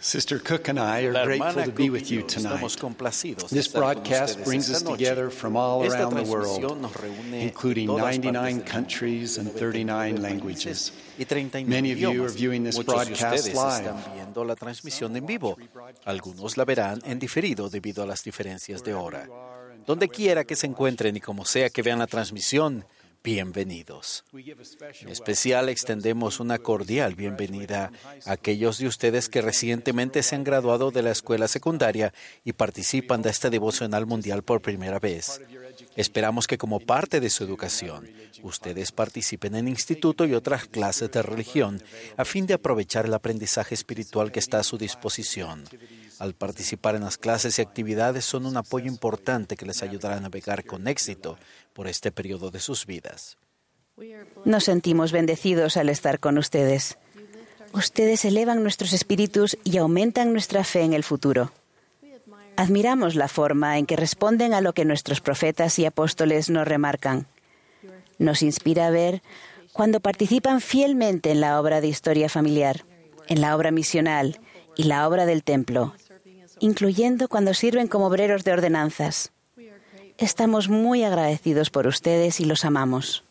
Sister Cook and I are La grateful hermana to be Cook with y you yo tonight. estamos complacidos de This estar con broadcast ustedes brings us esta noche. together from all Esta around the transmisión world, nos reúne de including todas partes 99 del mundo, countries and 39 languages. y 39 Many of you are idiomas. viewing this Muchos de broadcast ustedes live. están viendo la transmisión en vivo. Algunos la verán en diferido debido a las diferencias de hora. Donde quiera que se encuentren y como sea que vean la transmisión, bienvenidos. En especial extendemos una cordial bienvenida a aquellos de ustedes que recientemente se han graduado de la escuela secundaria y participan de este devocional mundial por primera vez. Esperamos que como parte de su educación, ustedes participen en instituto y otras clases de religión a fin de aprovechar el aprendizaje espiritual que está a su disposición. Al participar en las clases y actividades son un apoyo importante que les ayudará a navegar con éxito por este periodo de sus vidas. Nos sentimos bendecidos al estar con ustedes. Ustedes elevan nuestros espíritus y aumentan nuestra fe en el futuro. Admiramos la forma en que responden a lo que nuestros profetas y apóstoles nos remarcan. Nos inspira ver cuando participan fielmente en la obra de historia familiar, en la obra misional y la obra del templo, incluyendo cuando sirven como obreros de ordenanzas. Estamos muy agradecidos por ustedes y los amamos.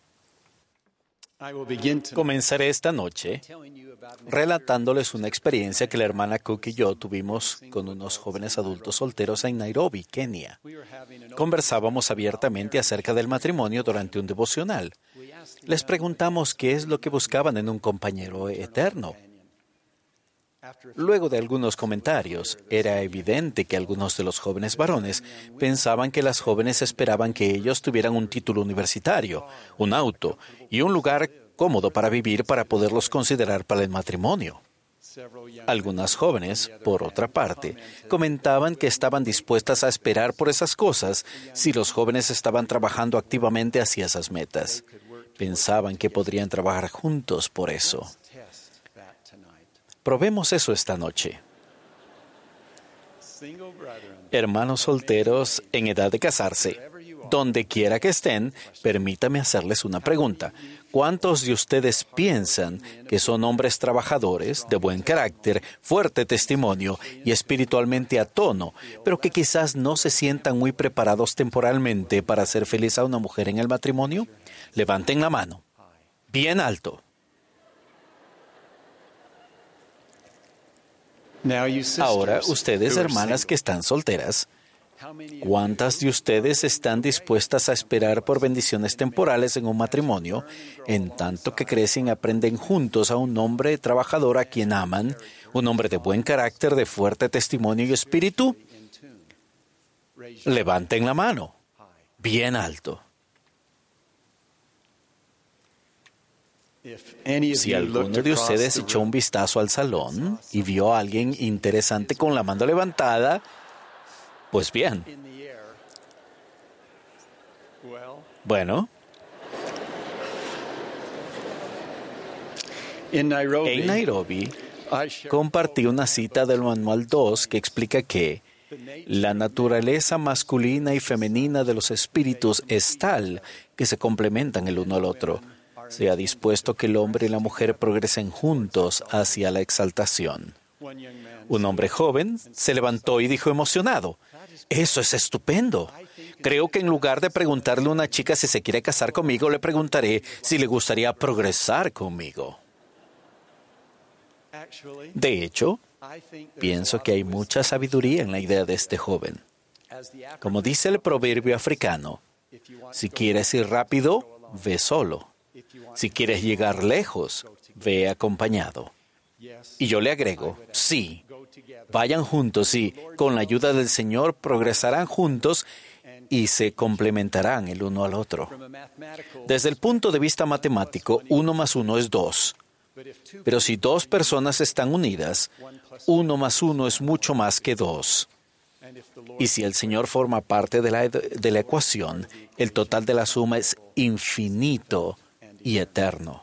Comenzaré esta noche relatándoles una experiencia que la hermana Cook y yo tuvimos con unos jóvenes adultos solteros en Nairobi, Kenia. Conversábamos abiertamente acerca del matrimonio durante un devocional. Les preguntamos qué es lo que buscaban en un compañero eterno. Luego de algunos comentarios, era evidente que algunos de los jóvenes varones pensaban que las jóvenes esperaban que ellos tuvieran un título universitario, un auto y un lugar cómodo para vivir para poderlos considerar para el matrimonio. Algunas jóvenes, por otra parte, comentaban que estaban dispuestas a esperar por esas cosas si los jóvenes estaban trabajando activamente hacia esas metas. Pensaban que podrían trabajar juntos por eso. Probemos eso esta noche. Hermanos solteros en edad de casarse, donde quiera que estén, permítame hacerles una pregunta. ¿Cuántos de ustedes piensan que son hombres trabajadores, de buen carácter, fuerte testimonio y espiritualmente a tono, pero que quizás no se sientan muy preparados temporalmente para hacer feliz a una mujer en el matrimonio? Levanten la mano. Bien alto. Ahora, ustedes, hermanas que están solteras, ¿cuántas de ustedes están dispuestas a esperar por bendiciones temporales en un matrimonio, en tanto que crecen y aprenden juntos a un hombre trabajador a quien aman, un hombre de buen carácter, de fuerte testimonio y espíritu? Levanten la mano, bien alto. Si alguno de ustedes echó un vistazo al salón y vio a alguien interesante con la mano levantada, pues bien. Bueno. En Nairobi, compartí una cita del Manual 2 que explica que la naturaleza masculina y femenina de los espíritus es tal que se complementan el uno al otro. Se ha dispuesto que el hombre y la mujer progresen juntos hacia la exaltación. Un hombre joven se levantó y dijo emocionado: «Eso es estupendo. Creo que en lugar de preguntarle a una chica si se quiere casar conmigo, le preguntaré si le gustaría progresar conmigo». De hecho, pienso que hay mucha sabiduría en la idea de este joven. Como dice el proverbio africano, si quieres ir rápido, ve solo. Si quieres llegar lejos, ve acompañado. Y yo le agrego, sí, vayan juntos y, con la ayuda del Señor, progresarán juntos y se complementarán el uno al otro. Desde el punto de vista matemático, 1 más 1 es 2. Pero si 2 personas están unidas, 1 más 1 es mucho más que 2. Y si el Señor forma parte de la ecuación, el total de la suma es infinito y eterno.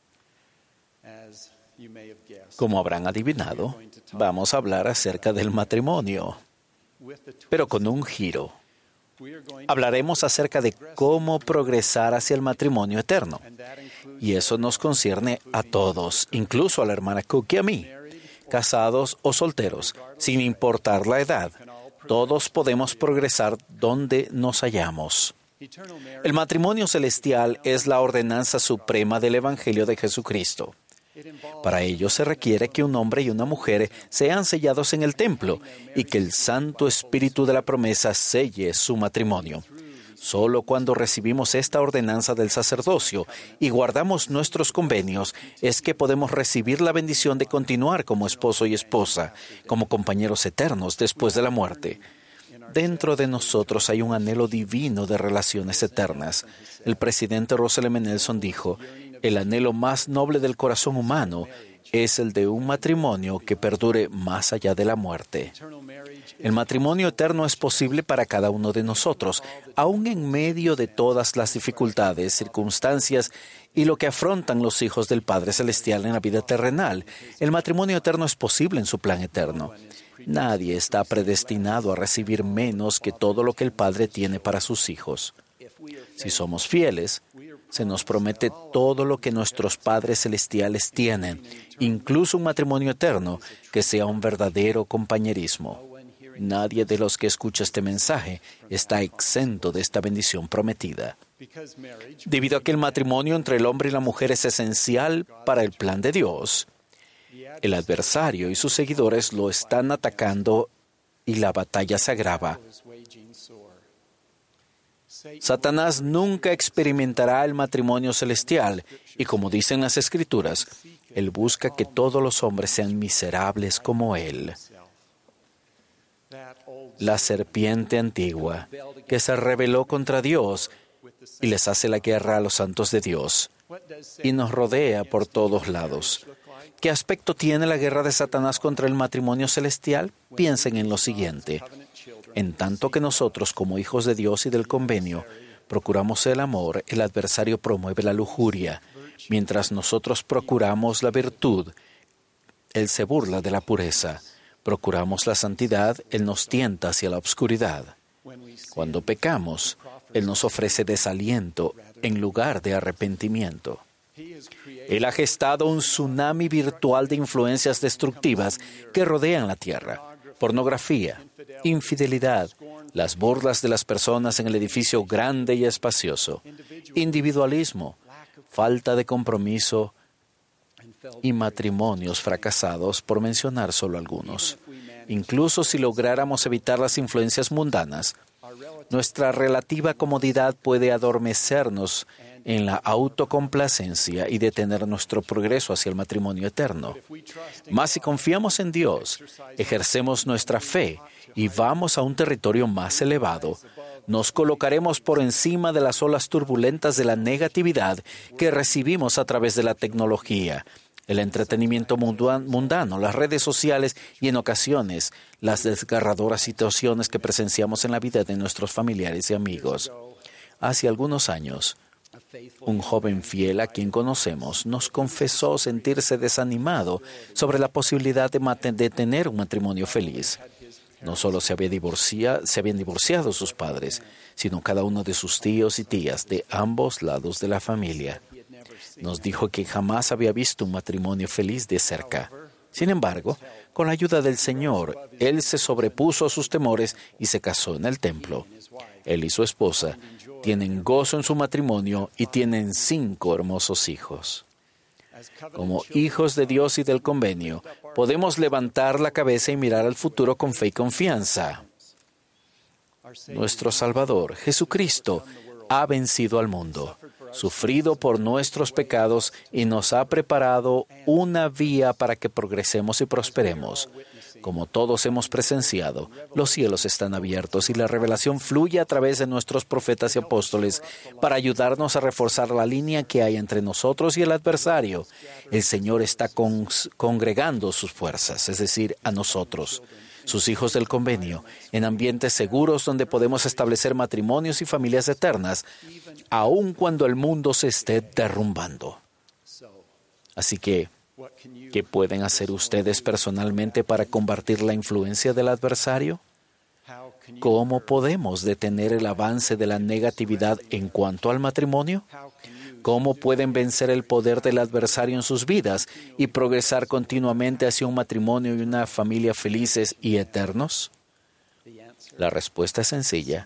Como habrán adivinado, vamos a hablar acerca del matrimonio, pero con un giro. Hablaremos acerca de cómo progresar hacia el matrimonio eterno. Y eso nos concierne a todos, incluso a la hermana Cook y a mí. casados o solteros, sin importar la edad. Todos podemos progresar donde nos hallamos. El matrimonio celestial es la ordenanza suprema del Evangelio de Jesucristo. Para ello se requiere que un hombre y una mujer sean sellados en el templo y que el Santo Espíritu de la promesa selle su matrimonio. Solo cuando recibimos esta ordenanza del sacerdocio y guardamos nuestros convenios es que podemos recibir la bendición de continuar como esposo y esposa, como compañeros eternos después de la muerte. Dentro de nosotros hay un anhelo divino de relaciones eternas. El presidente Russell M. Nelson dijo: el anhelo más noble del corazón humano es el de un matrimonio que perdure más allá de la muerte. El matrimonio eterno es posible para cada uno de nosotros, aun en medio de todas las dificultades, circunstancias y lo que afrontan los hijos del Padre Celestial en la vida terrenal. El matrimonio eterno es posible en su plan eterno. Nadie está predestinado a recibir menos que todo lo que el Padre tiene para sus hijos. Si somos fieles, se nos promete todo lo que nuestros padres celestiales tienen, incluso un matrimonio eterno que sea un verdadero compañerismo. Nadie de los que escucha este mensaje está exento de esta bendición prometida. Debido a que el matrimonio entre el hombre y la mujer es esencial para el plan de Dios, el adversario y sus seguidores lo están atacando y la batalla se agrava. Satanás nunca experimentará el matrimonio celestial y, como dicen las Escrituras, él busca que todos los hombres sean miserables como él. La serpiente antigua que se rebeló contra Dios y les hace la guerra a los santos de Dios y nos rodea por todos lados. ¿Qué aspecto tiene la guerra de Satanás contra el matrimonio celestial? Piensen en lo siguiente. En tanto que nosotros, como hijos de Dios y del convenio, procuramos el amor, el adversario promueve la lujuria. Mientras nosotros procuramos la virtud, él se burla de la pureza. Procuramos la santidad, él nos tienta hacia la obscuridad. Cuando pecamos, él nos ofrece desaliento en lugar de arrepentimiento. Él ha gestado un tsunami virtual de influencias destructivas que rodean la tierra. Pornografía, infidelidad, las burlas de las personas en el edificio grande y espacioso, individualismo, falta de compromiso y matrimonios fracasados, por mencionar solo algunos. Incluso si lográramos evitar las influencias mundanas, nuestra relativa comodidad puede adormecernos en la autocomplacencia y detener nuestro progreso hacia el matrimonio eterno. Mas si confiamos en Dios, ejercemos nuestra fe y vamos a un territorio más elevado, nos colocaremos por encima de las olas turbulentas de la negatividad que recibimos a través de la tecnología, el entretenimiento mundano, las redes sociales y, en ocasiones, las desgarradoras situaciones que presenciamos en la vida de nuestros familiares y amigos. Hace algunos años, un joven fiel a quien conocemos nos confesó sentirse desanimado sobre la posibilidad de tener un matrimonio feliz. No solo se habían divorciado sus padres, sino cada uno de sus tíos y tías de ambos lados de la familia. Nos dijo que jamás había visto un matrimonio feliz de cerca. Sin embargo, con la ayuda del Señor, él se sobrepuso a sus temores y se casó en el templo. Él y su esposa tienen gozo en su matrimonio y tienen 5 hermosos hijos. Como hijos de Dios y del convenio, podemos levantar la cabeza y mirar al futuro con fe y confianza. Nuestro Salvador, Jesucristo, ha vencido al mundo, sufrido por nuestros pecados y nos ha preparado una vía para que progresemos y prosperemos. Como todos hemos presenciado, los cielos están abiertos y la revelación fluye a través de nuestros profetas y apóstoles para ayudarnos a reforzar la línea que hay entre nosotros y el adversario. El Señor está congregando sus fuerzas, es decir, a nosotros, sus hijos del convenio, en ambientes seguros donde podemos establecer matrimonios y familias eternas, aun cuando el mundo se esté derrumbando. Así que, ¿qué pueden hacer ustedes personalmente para combatir la influencia del adversario? ¿Cómo podemos detener el avance de la negatividad en cuanto al matrimonio? ¿Cómo pueden vencer el poder del adversario en sus vidas y progresar continuamente hacia un matrimonio y una familia felices y eternos? La respuesta es sencilla.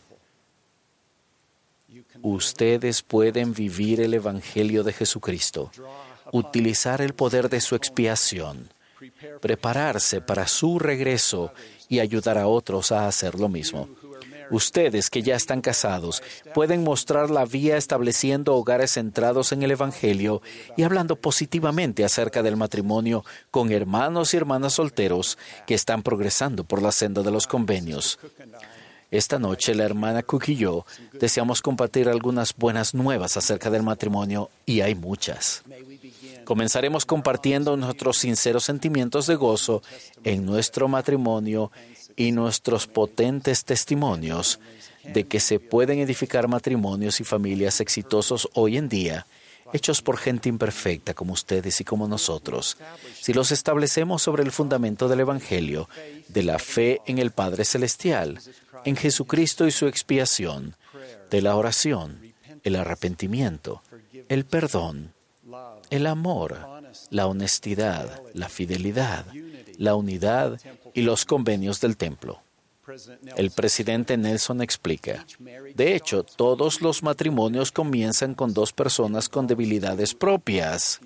Ustedes pueden vivir el Evangelio de Jesucristo, utilizar el poder de su expiación, prepararse para su regreso y ayudar a otros a hacer lo mismo. Ustedes que ya están casados pueden mostrar la vía estableciendo hogares centrados en el Evangelio y hablando positivamente acerca del matrimonio con hermanos y hermanas solteros que están progresando por la senda de los convenios. Esta noche la hermana Cook y yo deseamos compartir algunas buenas nuevas acerca del matrimonio y hay muchas. Comenzaremos compartiendo nuestros sinceros sentimientos de gozo en nuestro matrimonio y nuestros potentes testimonios de que se pueden edificar matrimonios y familias exitosos hoy en día, hechos por gente imperfecta como ustedes y como nosotros, si los establecemos sobre el fundamento del Evangelio, de la fe en el Padre Celestial, en Jesucristo y su expiación, de la oración, el arrepentimiento, el perdón, el amor, la honestidad, la fidelidad, la unidad y los convenios del templo. El presidente Nelson explica, de hecho, todos los matrimonios comienzan con dos personas con debilidades propias.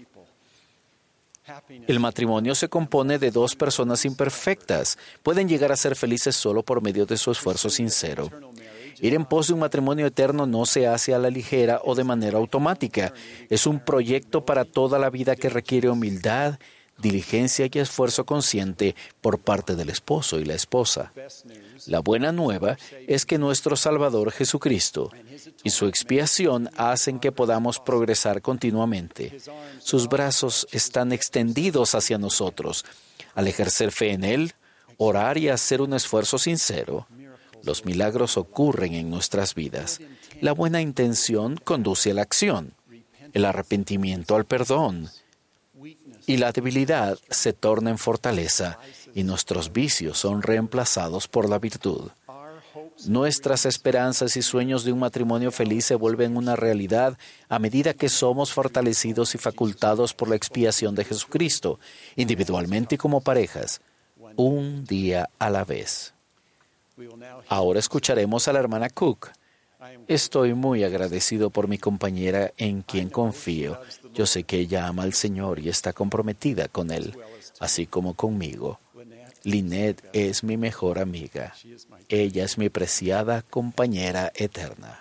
El matrimonio se compone de dos personas imperfectas. Pueden llegar a ser felices solo por medio de su esfuerzo sincero. Ir en pos de un matrimonio eterno no se hace a la ligera o de manera automática. Es un proyecto para toda la vida que requiere humildad, diligencia y esfuerzo consciente por parte del esposo y la esposa. La buena nueva es que nuestro Salvador Jesucristo y su expiación hacen que podamos progresar continuamente. Sus brazos están extendidos hacia nosotros. Al ejercer fe en Él, orar y hacer un esfuerzo sincero, los milagros ocurren en nuestras vidas. La buena intención conduce a la acción, el arrepentimiento al perdón, y la debilidad se torna en fortaleza y nuestros vicios son reemplazados por la virtud. Nuestras esperanzas y sueños de un matrimonio feliz se vuelven una realidad a medida que somos fortalecidos y facultados por la expiación de Jesucristo, individualmente y como parejas, un día a la vez. Ahora escucharemos a la hermana Cook. Estoy muy agradecido por mi compañera en quien confío. Yo sé que ella ama al Señor y está comprometida con Él, así como conmigo. Lynette es mi mejor amiga. Ella es mi preciada compañera eterna.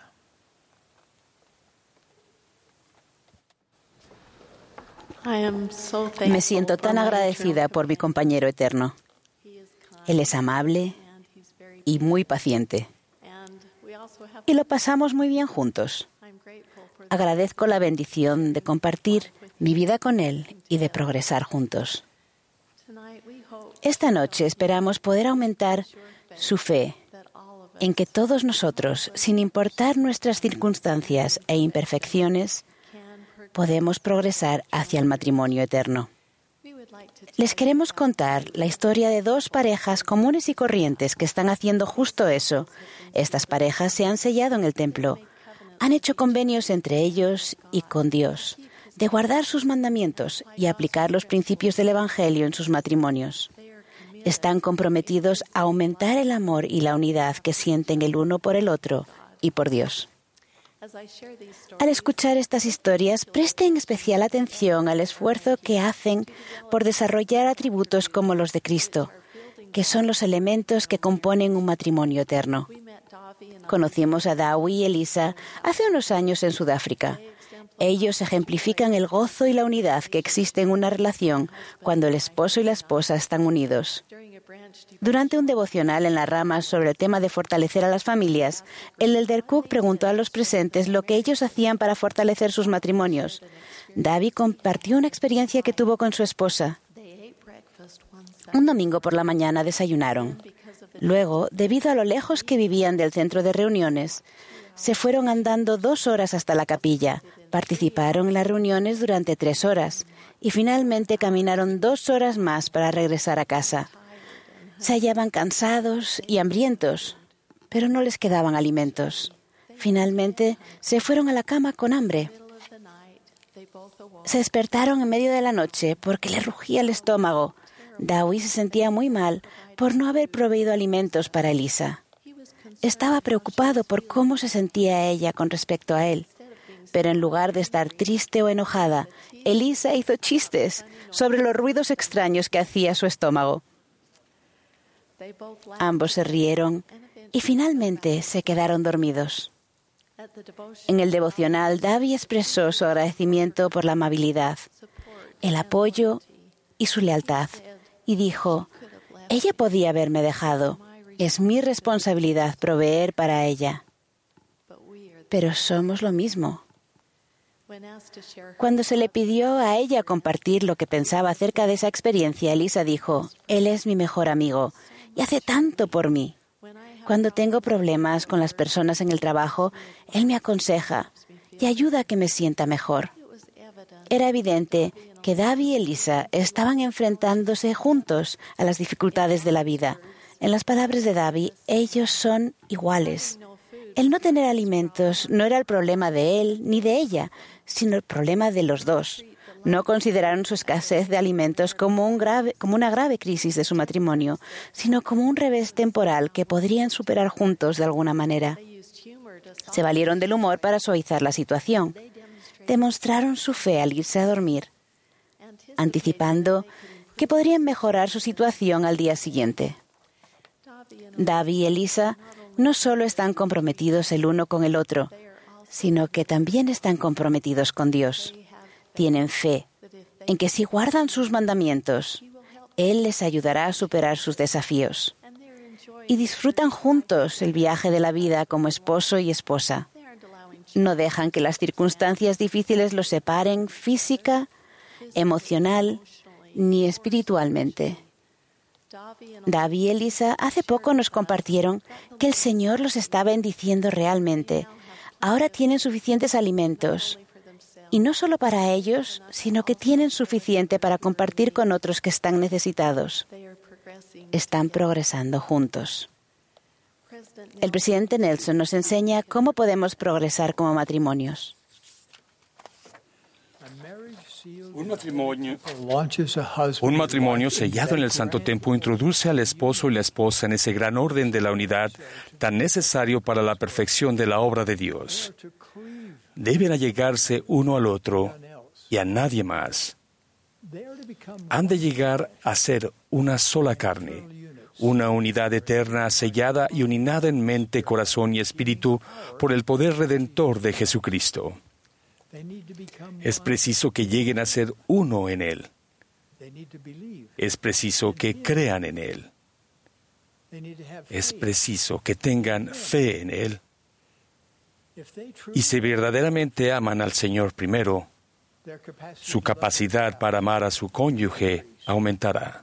Me siento tan agradecida por mi compañero eterno. Él es amable y muy paciente. Y lo pasamos muy bien juntos. Agradezco la bendición de compartir mi vida con él y de progresar juntos. Esta noche esperamos poder aumentar su fe en que todos nosotros, sin importar nuestras circunstancias e imperfecciones, podemos progresar hacia el matrimonio eterno. Les queremos contar la historia de dos parejas comunes y corrientes que están haciendo justo eso. Estas parejas se han sellado en el templo. Han hecho convenios entre ellos y con Dios de guardar sus mandamientos y aplicar los principios del Evangelio en sus matrimonios. Están comprometidos a aumentar el amor y la unidad que sienten el uno por el otro y por Dios. Al escuchar estas historias, presten especial atención al esfuerzo que hacen por desarrollar atributos como los de Cristo, que son los elementos que componen un matrimonio eterno. Conocimos a Dawi y Elisa hace unos años en Sudáfrica. Ellos ejemplifican el gozo y la unidad que existe en una relación cuando el esposo y la esposa están unidos. Durante un devocional en las ramas sobre el tema de fortalecer a las familias, el elder Cook preguntó a los presentes lo que ellos hacían para fortalecer sus matrimonios. Davi compartió una experiencia que tuvo con su esposa. Un domingo por la mañana desayunaron. Luego, debido a lo lejos que vivían del centro de reuniones, se fueron andando 2 horas hasta la capilla, participaron en las reuniones durante 3 horas y finalmente caminaron 2 horas más para regresar a casa. Se hallaban cansados y hambrientos, pero no les quedaban alimentos. Finalmente, se fueron a la cama con hambre. se despertaron en medio de la noche porque le rugía el estómago. Dowie se sentía muy mal por no haber proveído alimentos para Elisa. Estaba preocupado por cómo se sentía ella con respecto a él. Pero en lugar de estar triste o enojada, Elisa hizo chistes sobre los ruidos extraños que hacía su estómago. Ambos se rieron y finalmente se quedaron dormidos. En el devocional, Dowie expresó su agradecimiento por la amabilidad, el apoyo y su lealtad, y dijo: «Ella podía haberme dejado. Es mi responsabilidad proveer para ella». Pero somos lo mismo. Cuando se le pidió a ella compartir lo que pensaba acerca de esa experiencia, Elisa dijo: «Él es mi mejor amigo y hace tanto por mí. Cuando tengo problemas con las personas en el trabajo, él me aconseja y ayuda a que me sienta mejor». Era evidente que Dowie y Elisa estaban enfrentándose juntos a las dificultades de la vida. En las palabras de Dowie, ellos son iguales. El no tener alimentos no era el problema de él ni de ella, sino el problema de los dos. No consideraron su escasez de alimentos como una grave crisis de su matrimonio, sino como un revés temporal que podrían superar juntos de alguna manera. Se valieron del humor para suavizar la situación. Demostraron su fe al irse a dormir, anticipando que podrían mejorar su situación al día siguiente. Dowie y Elisa no solo están comprometidos el uno con el otro, sino que también están comprometidos con Dios. Tienen fe en que si guardan sus mandamientos, Él les ayudará a superar sus desafíos. Y disfrutan juntos el viaje de la vida como esposo y esposa. No dejan que las circunstancias difíciles los separen física, emocional ni espiritualmente. Dowie y Elisa hace poco nos compartieron que el Señor los está bendiciendo realmente. Ahora tienen suficientes alimentos. Y no solo para ellos, sino que tienen suficiente para compartir con otros que están necesitados. Están progresando juntos. El presidente Nelson nos enseña cómo podemos progresar como matrimonios. Un matrimonio sellado en el Santo Templo introduce al esposo y la esposa en ese gran orden de la unidad tan necesario para la perfección de la obra de Dios. Deben allegarse uno al otro y a nadie más. Han de llegar a ser una sola carne, una unidad eterna sellada y unida en mente, corazón y espíritu por el poder redentor de Jesucristo. Es preciso que lleguen a ser uno en Él. Es preciso que crean en Él. Es preciso que tengan fe en Él. Y si verdaderamente aman al Señor primero, su capacidad para amar a su cónyuge aumentará.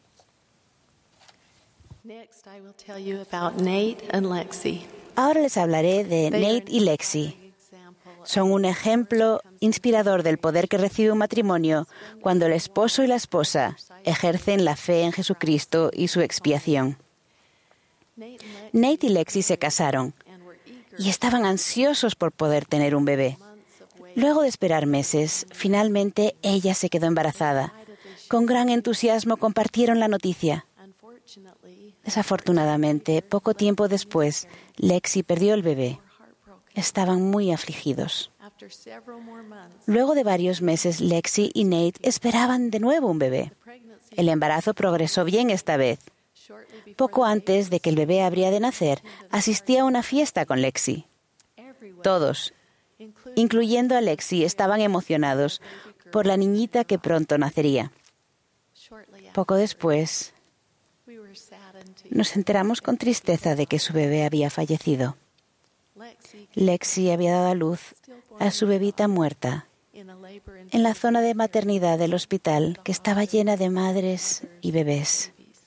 Ahora les hablaré de Nate y Lexi. Son un ejemplo inspirador del poder que recibe un matrimonio cuando el esposo y la esposa ejercen la fe en Jesucristo y su expiación. Nate y Lexi se casaron y estaban ansiosos por poder tener un bebé. Luego de esperar meses, finalmente ella se quedó embarazada. Con gran entusiasmo compartieron la noticia. Desafortunadamente, poco tiempo después, Lexi perdió el bebé. Estaban muy afligidos. Luego de varios meses, Lexi y Nate esperaban de nuevo un bebé. El embarazo progresó bien esta vez. Poco antes de que el bebé habría de nacer, asistí a una fiesta con Lexi. Todos, incluyendo a Lexi, estaban emocionados por la niñita que pronto nacería. Poco después, nos enteramos con tristeza de que su bebé había fallecido. Lexi había dado a luz a su bebita muerta en la zona de maternidad del hospital que estaba llena de madres y bebés.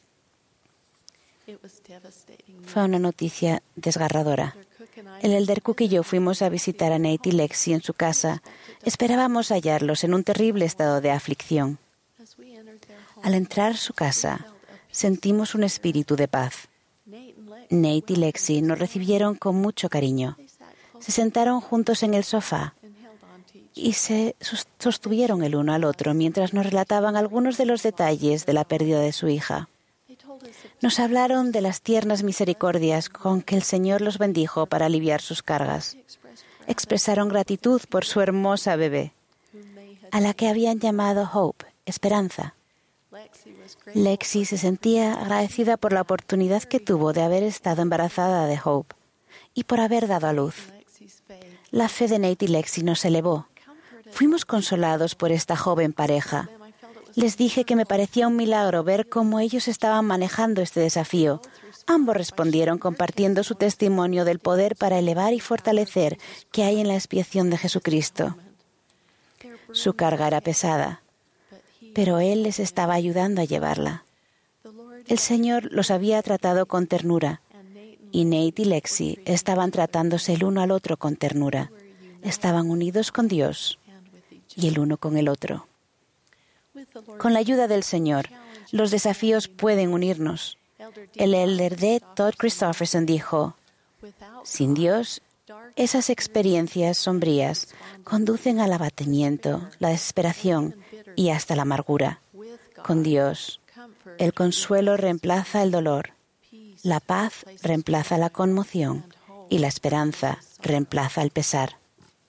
Fue una noticia desgarradora. El elder Cook y yo fuimos a visitar a Nate y Lexi en su casa. Esperábamos hallarlos en un terrible estado de aflicción. Al entrar a su casa, sentimos un espíritu de paz. Nate y Lexi nos recibieron con mucho cariño. Se sentaron juntos en el sofá y se sostuvieron el uno al otro mientras nos relataban algunos de los detalles de la pérdida de su hija. Nos hablaron de las tiernas misericordias con que el Señor los bendijo para aliviar sus cargas. Expresaron gratitud por su hermosa bebé, a la que habían llamado Hope, Esperanza. Lexi se sentía agradecida por la oportunidad que tuvo de haber estado embarazada de Hope y por haber dado a luz. La fe de Nate y Lexi nos elevó. Fuimos consolados por esta joven pareja. Les dije que me parecía un milagro ver cómo ellos estaban manejando este desafío. Ambos respondieron compartiendo su testimonio del poder para elevar y fortalecer que hay en la expiación de Jesucristo. Su carga era pesada, pero Él les estaba ayudando a llevarla. El Señor los había tratado con ternura, y Nate y Lexi estaban tratándose el uno al otro con ternura. Estaban unidos con Dios y el uno con el otro. Con la ayuda del Señor, los desafíos pueden unirnos. El elder D. Todd Christofferson dijo: sin Dios, esas experiencias sombrías conducen al abatimiento, la desesperación y hasta la amargura. Con Dios, el consuelo reemplaza el dolor, la paz reemplaza la conmoción y la esperanza reemplaza el pesar.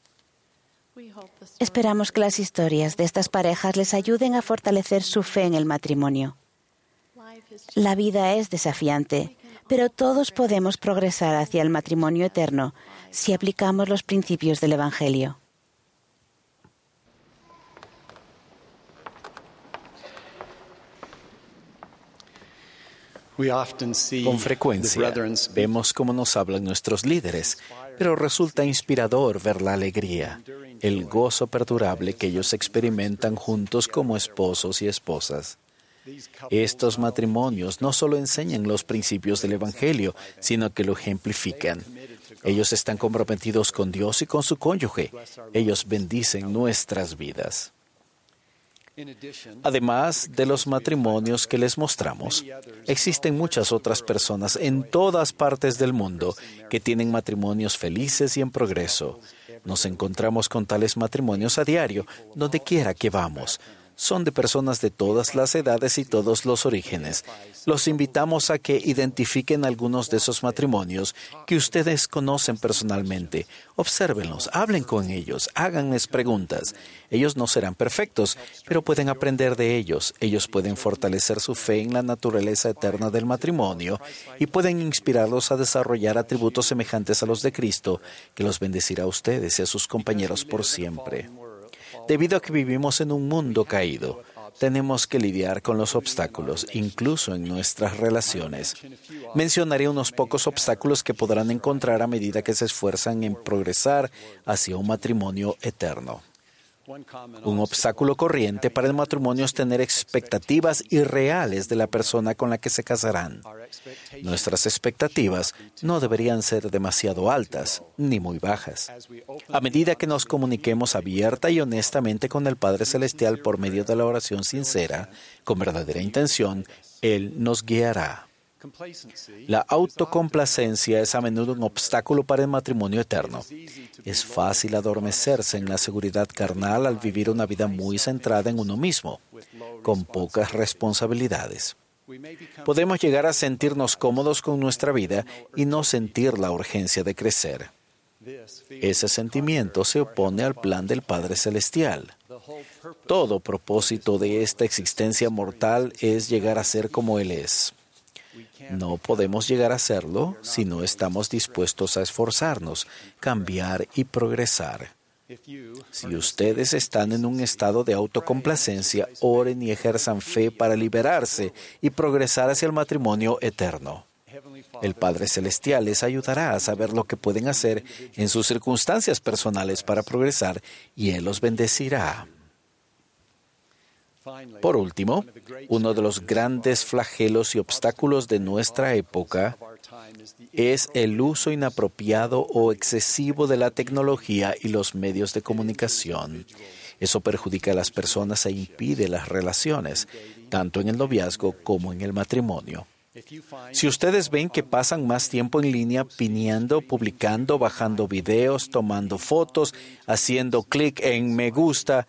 Esperamos que las historias de estas parejas les ayuden a fortalecer su fe en el matrimonio. La vida es desafiante, pero todos podemos progresar hacia el matrimonio eterno si aplicamos los principios del Evangelio. Con frecuencia vemos cómo nos hablan nuestros líderes, pero resulta inspirador ver la alegría, el gozo perdurable que ellos experimentan juntos como esposos y esposas. Estos matrimonios no solo enseñan los principios del Evangelio, sino que lo ejemplifican. Ellos están comprometidos con Dios y con su cónyuge. Ellos bendicen nuestras vidas. Además de los matrimonios que les mostramos, existen muchas otras personas en todas partes del mundo que tienen matrimonios felices y en progreso. Nos encontramos con tales matrimonios a diario, donde quiera que vamos. Son de personas de todas las edades y todos los orígenes. Los invitamos a que identifiquen algunos de esos matrimonios que ustedes conocen personalmente. Obsérvenlos, hablen con ellos, háganles preguntas. Ellos no serán perfectos, pero pueden aprender de ellos. Ellos pueden fortalecer su fe en la naturaleza eterna del matrimonio y pueden inspirarlos a desarrollar atributos semejantes a los de Cristo, que los bendecirá a ustedes y a sus compañeros por siempre. Debido a que vivimos en un mundo caído, tenemos que lidiar con los obstáculos, incluso en nuestras relaciones. Mencionaré unos pocos obstáculos que podrán encontrar a medida que se esfuerzan en progresar hacia un matrimonio eterno. Un obstáculo corriente para el matrimonio es tener expectativas irreales de la persona con la que se casarán. Nuestras expectativas no deberían ser demasiado altas ni muy bajas. A medida que nos comuniquemos abierta y honestamente con el Padre Celestial por medio de la oración sincera, con verdadera intención, Él nos guiará. La autocomplacencia es a menudo un obstáculo para el matrimonio eterno. Es fácil adormecerse en la seguridad carnal al vivir una vida muy centrada en uno mismo, con pocas responsabilidades. Podemos llegar a sentirnos cómodos con nuestra vida y no sentir la urgencia de crecer. Ese sentimiento se opone al plan del Padre Celestial. Todo propósito de esta existencia mortal es llegar a ser como Él es. No podemos llegar a hacerlo si no estamos dispuestos a esforzarnos, cambiar y progresar. Si ustedes están en un estado de autocomplacencia, oren y ejerzan fe para liberarse y progresar hacia el matrimonio eterno. El Padre Celestial les ayudará a saber lo que pueden hacer en sus circunstancias personales para progresar y Él los bendecirá. Por último, uno de los grandes flagelos y obstáculos de nuestra época es el uso inapropiado o excesivo de la tecnología y los medios de comunicación. Eso perjudica a las personas e impide las relaciones, tanto en el noviazgo como en el matrimonio. Si ustedes ven que pasan más tiempo en línea pineando, publicando, bajando videos, tomando fotos, haciendo clic en me gusta,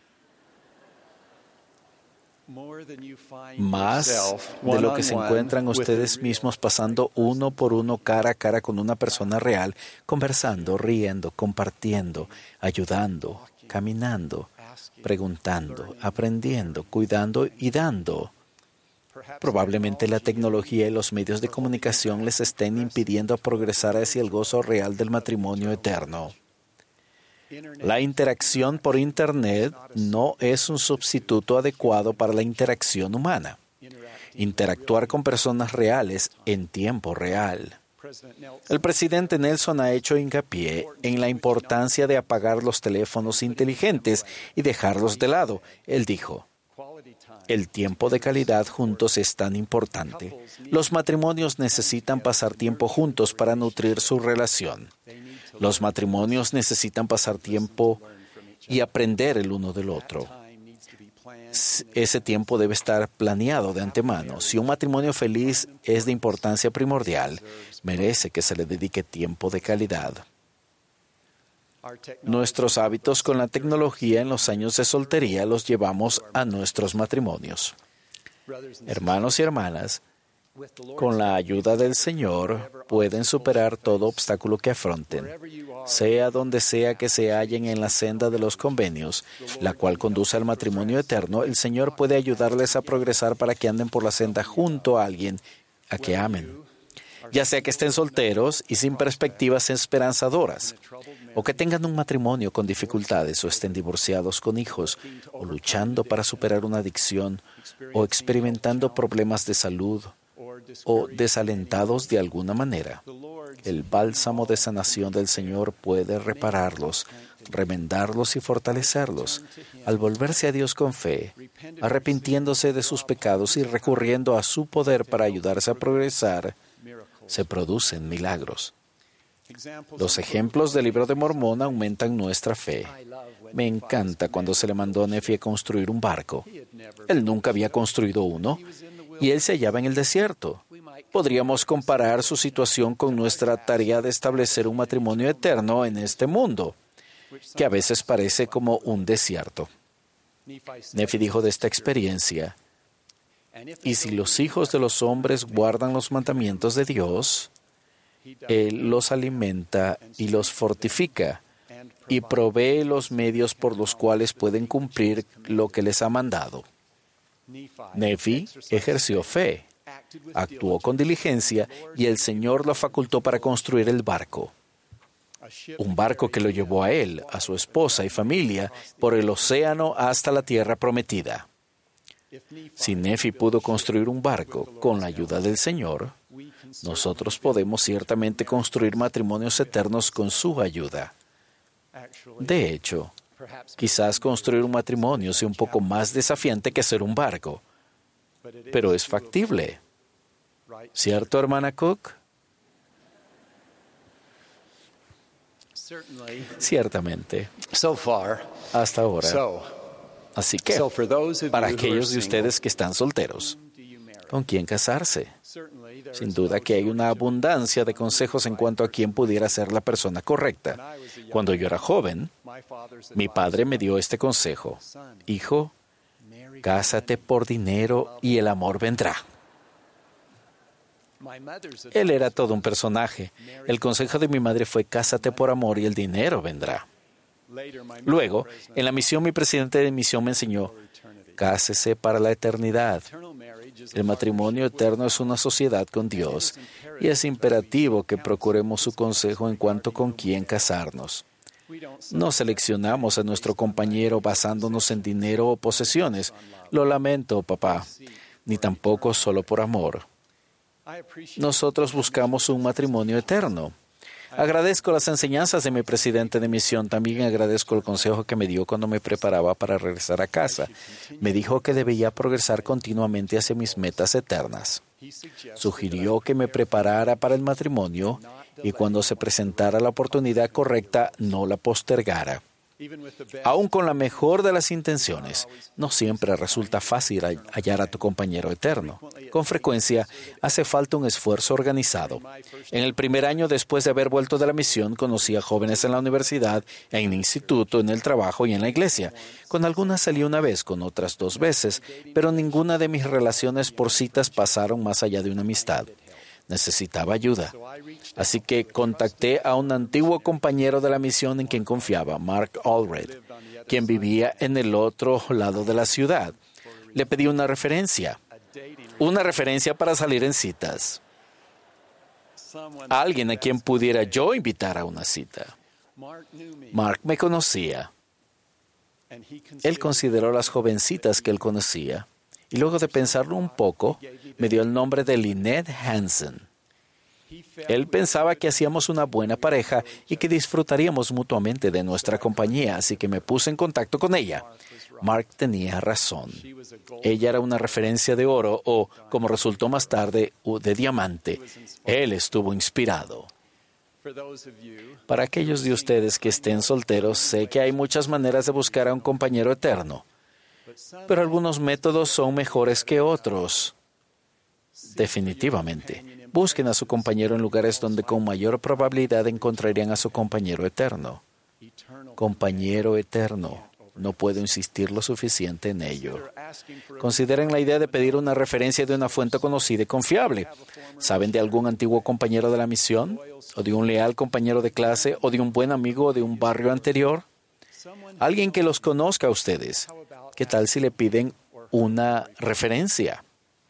más de lo que se encuentran ustedes mismos pasando uno por uno, cara a cara con una persona real, conversando, riendo, compartiendo, ayudando, caminando, preguntando, aprendiendo, cuidando y dando. Probablemente la tecnología y los medios de comunicación les estén impidiendo progresar hacia el gozo real del matrimonio eterno. La interacción por Internet no es un sustituto adecuado para la interacción humana. Interactuar con personas reales en tiempo real. El presidente Nelson ha hecho hincapié en la importancia de apagar los teléfonos inteligentes y dejarlos de lado. Él dijo: el tiempo de calidad juntos es tan importante. Los matrimonios necesitan pasar tiempo juntos para nutrir su relación. Los matrimonios necesitan pasar tiempo y aprender el uno del otro. Ese tiempo debe estar planeado de antemano. Si un matrimonio feliz es de importancia primordial, merece que se le dedique tiempo de calidad. Nuestros hábitos con la tecnología en los años de soltería los llevamos a nuestros matrimonios. Hermanos y hermanas, con la ayuda del Señor pueden superar todo obstáculo que afronten, sea donde sea que se hallen en la senda de los convenios, la cual conduce al matrimonio eterno. El Señor puede ayudarles a progresar para que anden por la senda junto a alguien a que amen. Ya sea que estén solteros y sin perspectivas esperanzadoras, o que tengan un matrimonio con dificultades, o estén divorciados con hijos, o luchando para superar una adicción, o experimentando problemas de salud, o desalentados de alguna manera. El bálsamo de sanación del Señor puede repararlos, remendarlos y fortalecerlos. Al volverse a Dios con fe, arrepintiéndose de sus pecados y recurriendo a su poder para ayudarse a progresar, se producen milagros. Los ejemplos del Libro de Mormón aumentan nuestra fe. Me encanta cuando se le mandó a Nefi a construir un barco. Él nunca había construido uno y él se hallaba en el desierto. Podríamos comparar su situación con nuestra tarea de establecer un matrimonio eterno en este mundo, que a veces parece como un desierto. Nefi dijo de esta experiencia: y si los hijos de los hombres guardan los mandamientos de Dios, Él los alimenta y los fortifica y provee los medios por los cuales pueden cumplir lo que les ha mandado. Nefi ejerció fe, actuó con diligencia y el Señor lo facultó para construir el barco. Un barco que lo llevó a él, a su esposa y familia, por el océano hasta la tierra prometida. Si Nefi pudo construir un barco con la ayuda del Señor, nosotros podemos ciertamente construir matrimonios eternos con su ayuda. De hecho, quizás construir un matrimonio sea un poco más desafiante que hacer un barco, pero es factible. ¿Cierto, hermana Cook? Ciertamente. Hasta ahora. Así que, para aquellos de ustedes que están solteros, ¿con quién casarse? Sin duda que hay una abundancia de consejos en cuanto a quién pudiera ser la persona correcta. Cuando yo era joven, mi padre me dio este consejo: hijo, cásate por dinero y el amor vendrá. Él era todo un personaje. El consejo de mi madre fue: cásate por amor y el dinero vendrá. Luego, en la misión, mi presidente de misión me enseñó: cásese para la eternidad. El matrimonio eterno es una sociedad con Dios y es imperativo que procuremos su consejo en cuanto con quién casarnos. No seleccionamos a nuestro compañero basándonos en dinero o posesiones. Lo lamento, papá. Ni tampoco solo por amor. Nosotros buscamos un matrimonio eterno. Agradezco las enseñanzas de mi presidente de misión. También agradezco el consejo que me dio cuando me preparaba para regresar a casa. Me dijo que debía progresar continuamente hacia mis metas eternas. Sugirió que me preparara para el matrimonio y cuando se presentara la oportunidad correcta, no la postergara. Aún con la mejor de las intenciones, no siempre resulta fácil hallar a tu compañero eterno. Con frecuencia, hace falta un esfuerzo organizado. En el primer año después de haber vuelto de la misión, conocí a jóvenes en la universidad, en el instituto, en el trabajo y en la iglesia. Con algunas salí una vez, con otras 2 veces, pero ninguna de mis relaciones por citas pasaron más allá de una amistad. Necesitaba ayuda. Así que contacté a un antiguo compañero de la misión en quien confiaba, Mark Allred, quien vivía en el otro lado de la ciudad. Le pedí una referencia para salir en citas. Alguien a quien pudiera yo invitar a una cita. Mark me conocía. Él consideró las jovencitas que él conocía. Y luego de pensarlo un poco, me dio el nombre de Lynette Hansen. Él pensaba que hacíamos una buena pareja y que disfrutaríamos mutuamente de nuestra compañía, así que me puse en contacto con ella. Mark tenía razón. Ella era una referencia de oro o, como resultó más tarde, de diamante. Él estuvo inspirado. Para aquellos de ustedes que estén solteros, sé que hay muchas maneras de buscar a un compañero eterno. Pero algunos métodos son mejores que otros. Definitivamente. Busquen a su compañero en lugares donde con mayor probabilidad encontrarían a su compañero eterno. Compañero eterno. No puedo insistir lo suficiente en ello. Consideren la idea de pedir una referencia de una fuente conocida y confiable. ¿Saben de algún antiguo compañero de la misión? ¿O de un leal compañero de clase? ¿O de un buen amigo de un barrio anterior? Alguien que los conozca a ustedes. ¿Qué tal si le piden una referencia?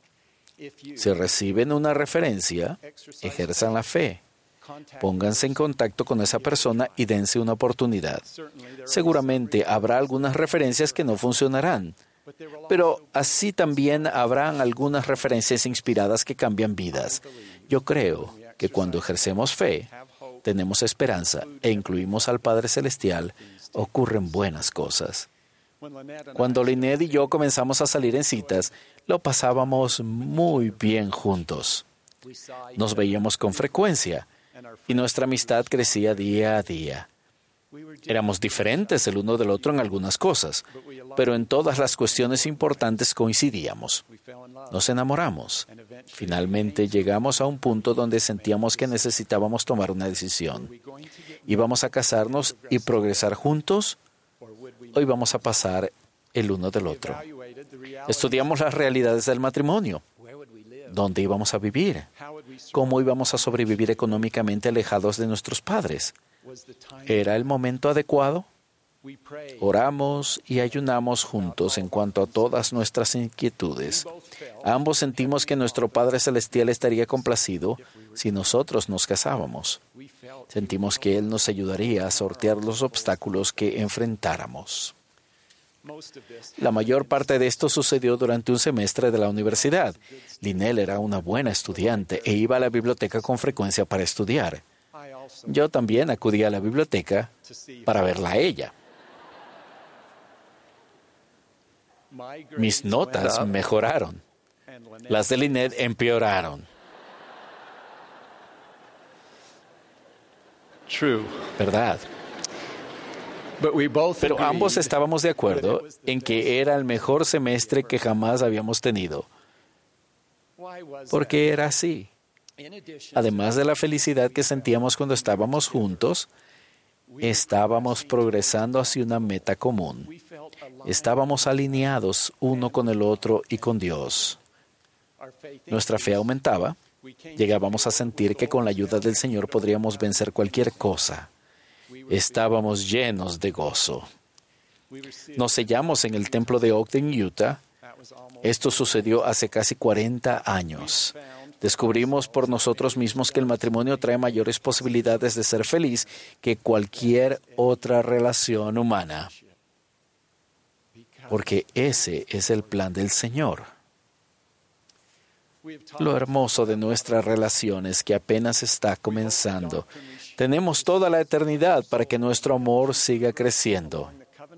Si reciben una referencia, ejerzan la fe. Pónganse en contacto con esa persona y dense una oportunidad. Seguramente habrá algunas referencias que no funcionarán, pero así también habrán algunas referencias inspiradas que cambian vidas. Yo creo que cuando ejercemos fe, tenemos esperanza e incluimos al Padre Celestial, ocurren buenas cosas. Cuando Lynette y yo comenzamos a salir en citas, lo pasábamos muy bien juntos. Nos veíamos con frecuencia y nuestra amistad crecía día a día. Éramos diferentes el uno del otro en algunas cosas, pero en todas las cuestiones importantes coincidíamos. Nos enamoramos. Finalmente llegamos a un punto donde sentíamos que necesitábamos tomar una decisión. ¿Íbamos a casarnos y progresar juntos o íbamos a pasar el uno del otro? Estudiamos las realidades del matrimonio. ¿Dónde íbamos a vivir? ¿Cómo íbamos a sobrevivir económicamente alejados de nuestros padres? ¿Era el momento adecuado? Oramos y ayunamos juntos en cuanto a todas nuestras inquietudes. Ambos sentimos que nuestro Padre Celestial estaría complacido si nosotros nos casábamos. Sentimos que Él nos ayudaría a sortear los obstáculos que enfrentáramos. La mayor parte de esto sucedió durante un semestre de la universidad. Lynette era una buena estudiante e iba a la biblioteca con frecuencia para estudiar. Yo también acudía a la biblioteca para verla a ella. Mis notas mejoraron. Las de Lynette empeoraron. ¿Verdad? Pero ambos estábamos de acuerdo en que era el mejor semestre que jamás habíamos tenido. ¿Por qué era así? Además de la felicidad que sentíamos cuando estábamos juntos, estábamos progresando hacia una meta común. Estábamos alineados uno con el otro y con Dios. Nuestra fe aumentaba. Llegábamos a sentir que con la ayuda del Señor podríamos vencer cualquier cosa. Estábamos llenos de gozo. Nos sellamos en el templo de Ogden, Utah. Esto sucedió hace casi 40 años. Descubrimos por nosotros mismos que el matrimonio trae mayores posibilidades de ser feliz que cualquier otra relación humana. Porque ese es el plan del Señor. Lo hermoso de nuestra relación es que apenas está comenzando. Tenemos toda la eternidad para que nuestro amor siga creciendo.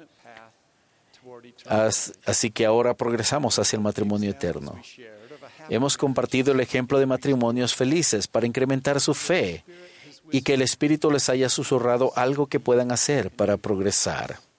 Así que ahora progresamos hacia el matrimonio eterno. Hemos compartido el ejemplo de matrimonios felices para incrementar su fe y que el Espíritu les haya susurrado algo que puedan hacer para progresar.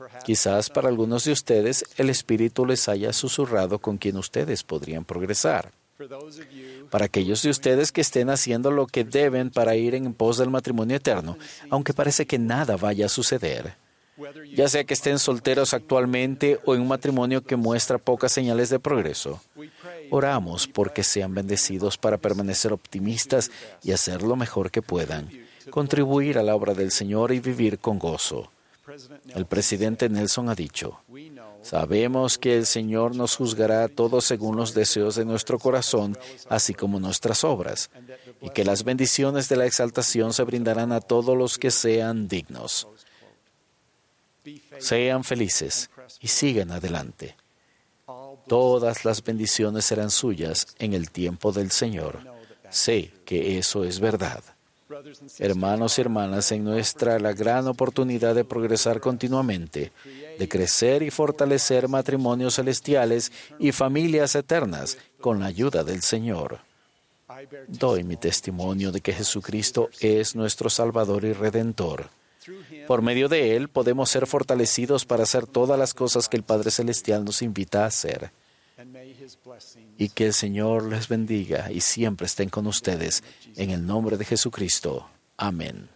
Quizás para algunos de ustedes el Espíritu les haya susurrado con quien ustedes podrían progresar. Para aquellos de ustedes que estén haciendo lo que deben para ir en pos del matrimonio eterno, aunque parece que nada vaya a suceder, ya sea que estén solteros actualmente o en un matrimonio que muestra pocas señales de progreso, oramos porque sean bendecidos para permanecer optimistas y hacer lo mejor que puedan, contribuir a la obra del Señor y vivir con gozo. El presidente Nelson ha dicho: sabemos que el Señor nos juzgará a todos según los deseos de nuestro corazón, así como nuestras obras, y que las bendiciones de la exaltación se brindarán a todos los que sean dignos. Sean felices y sigan adelante. Todas las bendiciones serán suyas en el tiempo del Señor. Sé que eso es verdad. Hermanos y hermanas, en la gran oportunidad de progresar continuamente, de crecer y fortalecer matrimonios celestiales y familias eternas con la ayuda del Señor. Doy mi testimonio de que Jesucristo es nuestro Salvador y Redentor. Por medio de Él podemos ser fortalecidos para hacer todas las cosas que el Padre Celestial nos invita a hacer. Y que el Señor les bendiga y siempre estén con ustedes. En el nombre de Jesucristo. Amén.